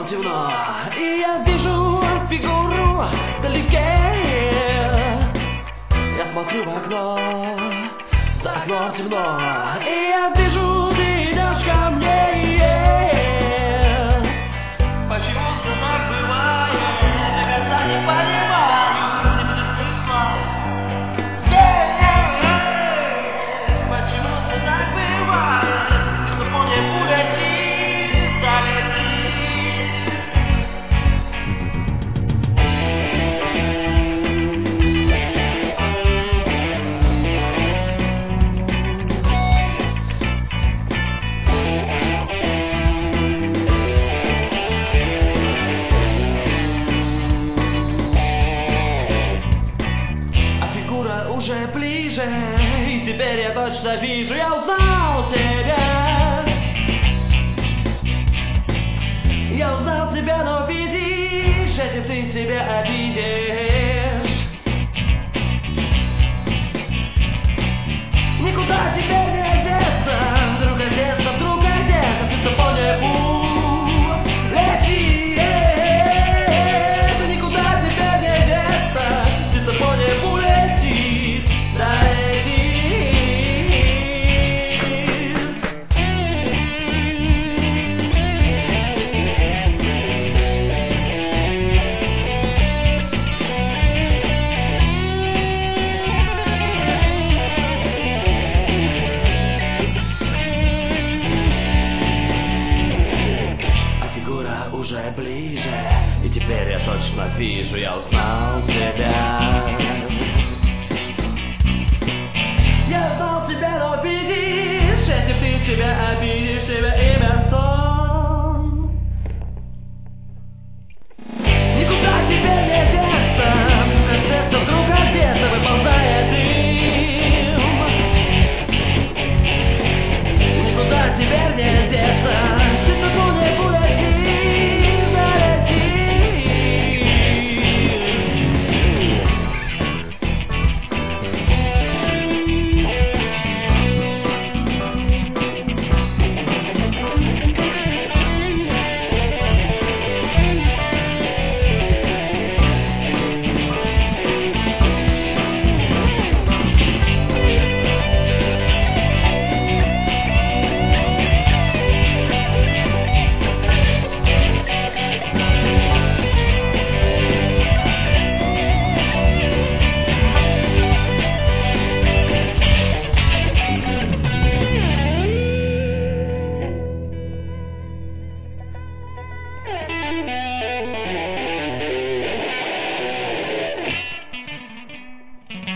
темно, и я вижу фигуру вдалеке. Я смотрю в окно, за окном темно, и я вижу, ты идешь ко мне. Почему все так бывает? Я до конца не понимаю, не будет смысла. Почему все так бывает? Ты по небу летит, да летит. Уже ближе, и теперь я точно вижу, я узнал тебя. Я узнал тебя, но видишь, этим ты себя обидишь. Никуда теперь не деться, вдруг одеться, вдруг одеться, ты по небу лети. Никуда теперь не деться, ты по небу лети. Уже ближе, и теперь я точно вижу, я узнал тебя. Я узнал тебя, но видишь, этим ты себя обидишь, тебя имя сон. Никуда теперь не деться, сердце вдруг одеться, выползает дым. Никуда теперь не деться, ты по небу летишь.